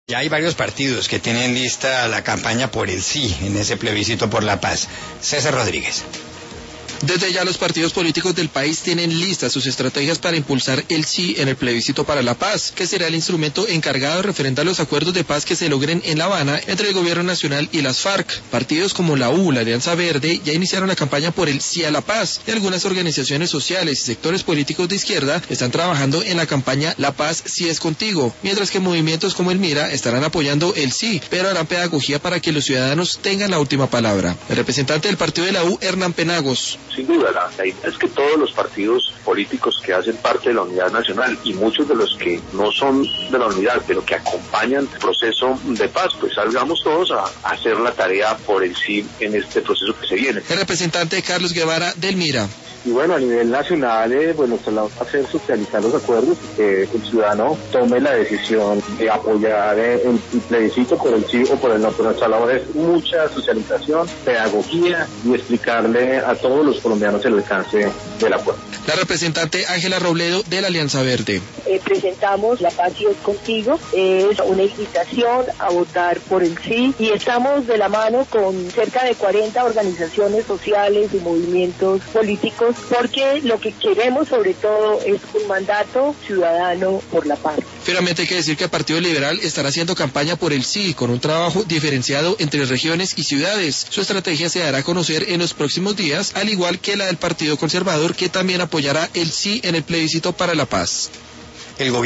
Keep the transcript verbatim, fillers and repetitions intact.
Ya hay varios partidos que tienen lista la campaña por el sí en ese plebiscito por la paz. César Rodríguez. Desde ya los partidos políticos del país tienen listas sus estrategias para impulsar el sí en el plebiscito para la paz, que será el instrumento encargado de refrendar los acuerdos de paz que se logren en La Habana entre el gobierno nacional y las FARC. Partidos como la U, la Alianza Verde, ya iniciaron la campaña por el sí a la paz, y algunas organizaciones sociales y sectores políticos de izquierda están trabajando en la campaña La Paz sí es contigo, mientras que movimientos como el Mira estarán apoyando el sí, pero harán pedagogía para que los ciudadanos tengan la última palabra. El representante del partido de la U, Hernán Penagos. Sin duda, la, la idea es que todos los partidos políticos que hacen parte de la unidad nacional y muchos de los que no son de la unidad, pero que acompañan el proceso de paz, pues salgamos todos a, a hacer la tarea por el sí en este proceso que se viene. El representante Carlos Guevara del Mira. Y bueno, a nivel nacional, eh, pues nuestro lado va a hacer socializar los acuerdos, que el ciudadano tome la decisión de apoyar eh, el, el plebiscito por el sí o por el no. Pero nuestra labor es mucha socialización, pedagogía y explicarle a todos los colombianos el alcance del acuerdo. La representante Ángela Robledo de la Alianza Verde. Eh, presentamos La Paz sí es contigo, es una invitación a votar por el sí y estamos de la mano con cerca de cuarenta organizaciones sociales y movimientos políticos porque lo que queremos sobre todo es un mandato ciudadano por la paz. Finalmente hay que decir que el Partido Liberal estará haciendo campaña por el sí con un trabajo diferenciado entre regiones y ciudades. Su estrategia se dará a conocer en los próximos días, al igual que la del Partido Conservador, que también apoyará el sí en el plebiscito para la paz. El